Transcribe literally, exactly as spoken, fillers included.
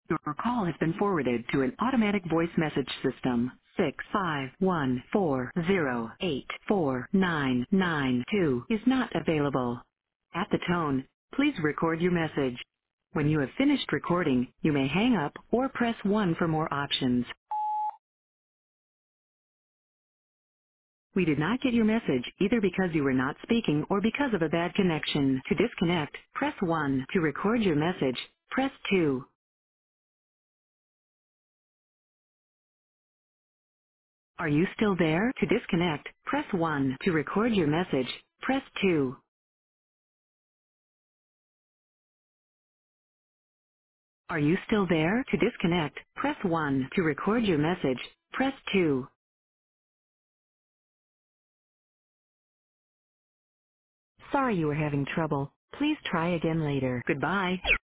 Your call has been forwarded to an automatic voice message system. Six five one four zero eight four nine nine two is not available. At the tone, please record your message. When you have finished recording, you may hang up or press one for more options. We did not get your message either because you were not speaking or because of a bad connection. To disconnect, press one. To record your message, press two. Are you still there? To disconnect, press one. To record your message, press two. Are you still there? To disconnect, press one. To record your message, press two. Sorry you were having trouble. Please try again later. Goodbye.